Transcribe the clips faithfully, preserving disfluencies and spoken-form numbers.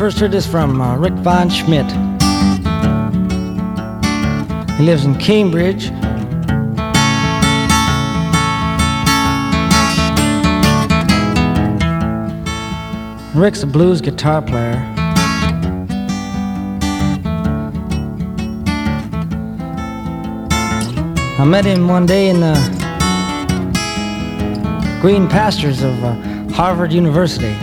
first heard this from uh, Rick Von Schmidt. He lives in Cambridge. Rick's a blues guitar player. I met him one day in the green pastures of uh, Harvard University.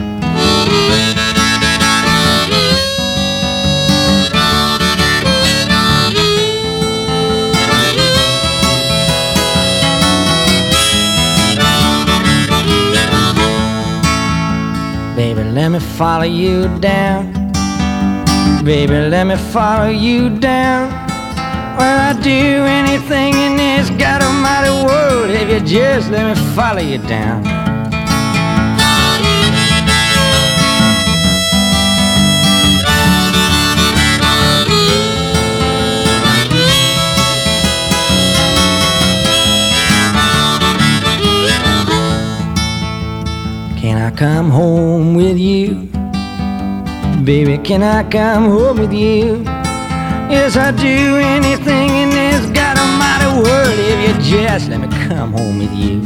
Baby, let me follow you down. Baby, let me follow you down. Well, I'd do anything in this God almighty world if you just let me follow you down. Can I come home with you? Baby, can I come home with you? Yes, I'd do anything in this God almighty world if you just let me come home with you.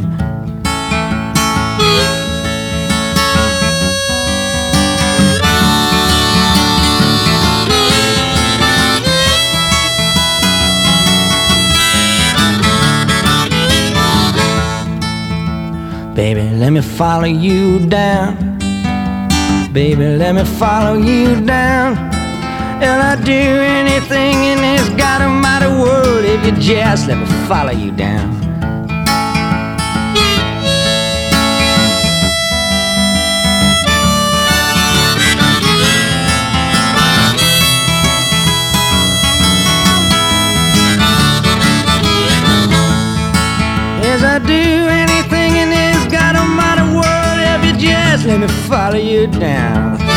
Baby, let me follow you down. Baby, let me follow you down. And I'd do anything in this God almighty world if you just let me follow you down. Yes, I'd do anything in this God almighty world if you just let me follow you down.